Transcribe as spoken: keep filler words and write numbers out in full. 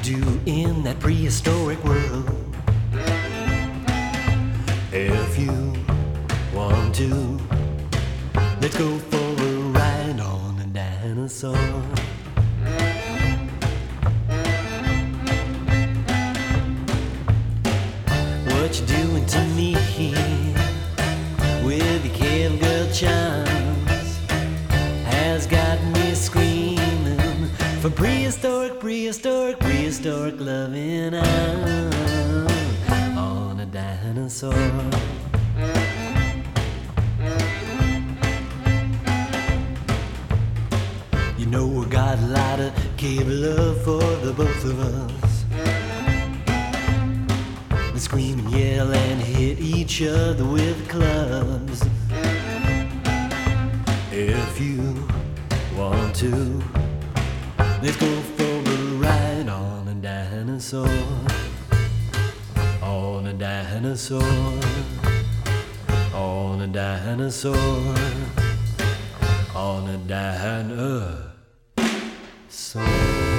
do in that prehistoric world? If you want to, let's go for a ride on a dinosaur. What you doing to me with your cave girl charms has got me screaming for prehistoric, prehistoric, prehistoric loving on a dinosaur. You know we got a lot of cave love for the both of us. They scream and yell and hit each other with clubs. If you want to, let's go for a ride on a dinosaur. On a dinosaur. On a dinosaur. On a dinosaur.